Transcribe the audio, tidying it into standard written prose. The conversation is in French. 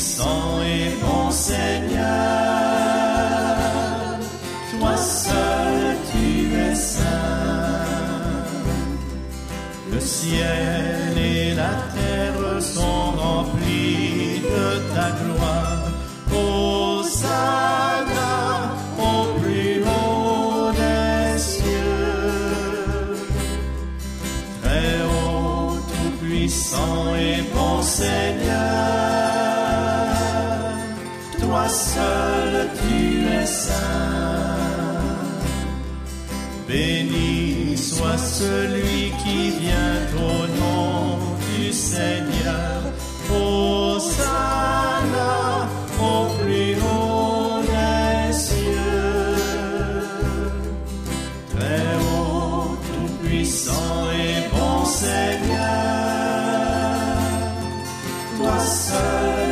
Tout-puissant et bon Seigneur, toi seul tu es saint. Le ciel et la terre sont remplis de ta gloire. Hosanna au plus haut des cieux. Très haut, tout-puissant et bon Seigneur, toi seul tu es saint. Béni soit celui qui vient au nom du Seigneur. Hosanna au plus haut des cieux. Très haut, tout-puissant et bon Seigneur, toi seul